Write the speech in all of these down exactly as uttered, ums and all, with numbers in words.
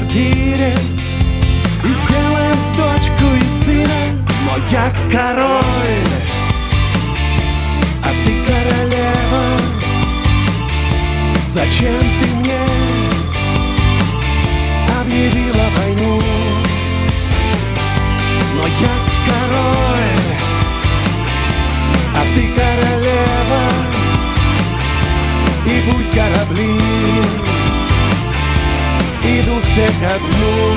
квартире и сделаем дочку и сына. Но я король, а ты королева. Зачем ты мне объявила войну? Но я король, а ты королева. И пусть корабли идут все ко дну.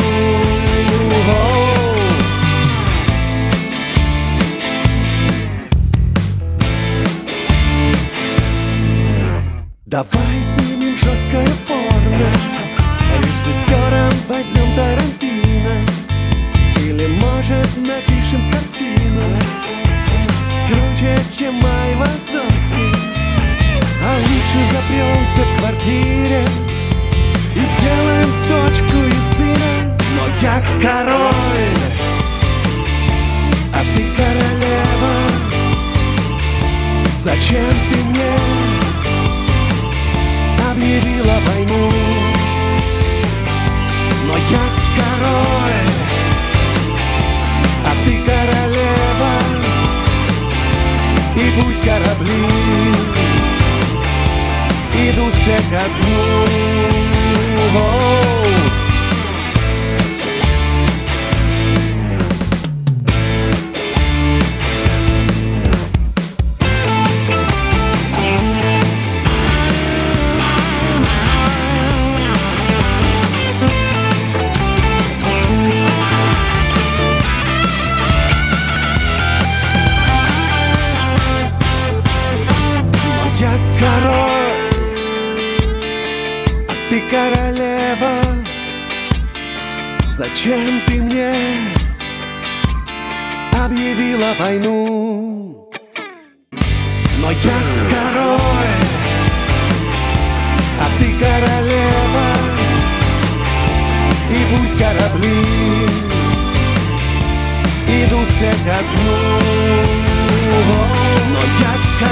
Давай снимем жесткое порно, режиссером возьмем Тарантино. Или, может, напишем картину круче, чем Айвазовский. А лучше запремся в квартире и сделаем дочку и сына. Но я король, а ты королева. Зачем ты мне объявила войну? Но я король, а ты королева. И пусть корабли идут все ко дну. Я король, а ты королева. Зачем ты мне объявила войну? Но я король, а ты королева. И пусть корабли идут все ко дну. Но я король,